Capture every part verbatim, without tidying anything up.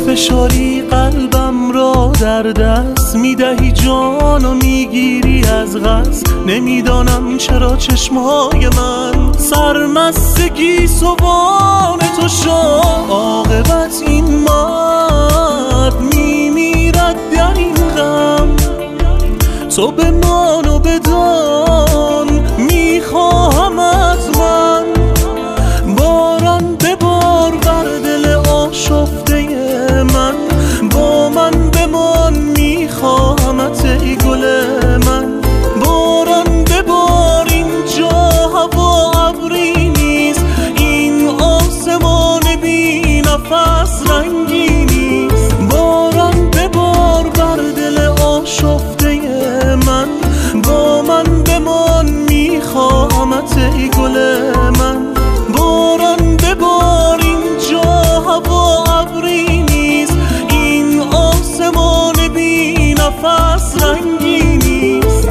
فشاری قلبم را در دست میدهی جان و میگیری از قصد. نمیدانم چرا چشمهای من سرمستگی سوان تو شد. عاقبت این مرد میمیرد در این غم، تو بمان و بدان میخواهمت من. باران ببار بر دل آشفته من، با من بمان میخواهمت ای گل من. باران ببار اینجا هوا ابری نیست، این آسمان بی نفس رنگی نیست. باران ببار بر دل آشفته من، با من بمان میخواهمت ای گل من. باران ببار اینجا هوا ابری نیست، این آسمان بی نفس رنگی نیست.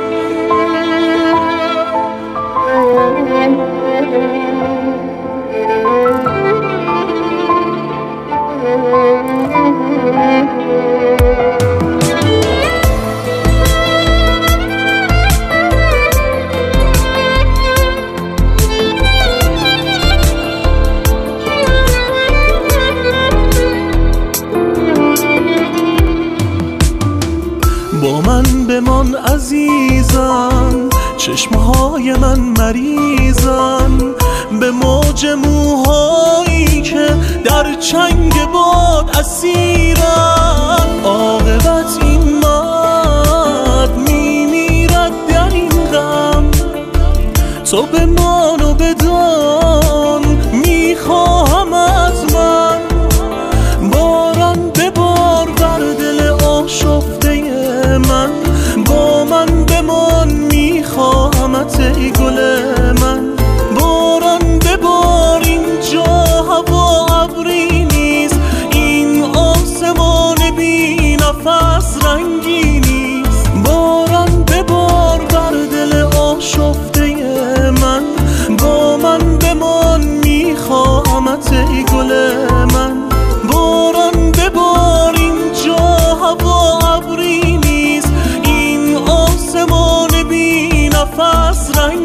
با من بمان عزیزم، چشمهای من مریضن به موج موهایی که در چنگ باد اسیرن. عاقبت این مرد میمیرد در این غم، تو بمان و بدان میخواهمت من. باران ببار بر دل آشفته من، با من بمان میخواهمت ای گل من. باران ببار اینجا هوا ابری نیست، این آسمان بی نفس رنگی نیست. باران ببار بر دل آشفته من، با من بمان میخواهمت ای گل من. باران ببار اینجا هوا ابری نیست، این آسمان بی نفس رنگ